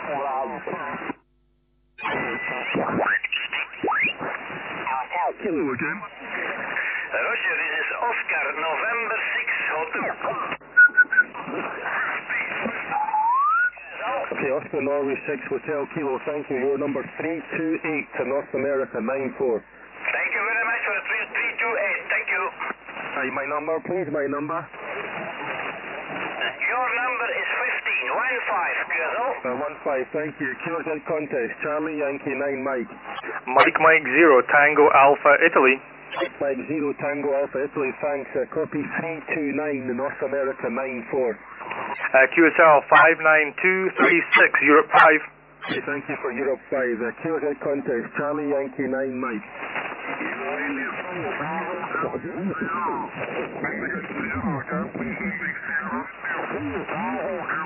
Kilo again. Roger, this is Oscar, November 6 Hotel. Okay, Oscar Norway 6 Hotel Kilo, thank you. You're number 328 to North America 94. Thank you very much for 328, thank you. My number, please, my number. Your number is 15, 15, Kilo. 15, thank you. Kilo Dead Contest, Charlie Yankee 9 Mike. Mike 0, Tango Alpha Italy. Mike 0 Tango Alpha Italy, thanks. Copy 329 North America 94. QSL 59236, Europe 5. Okay, thank you for Europe 5. Kilo Dead Contest, Charlie Yankee 9 Mike. Mexico 0,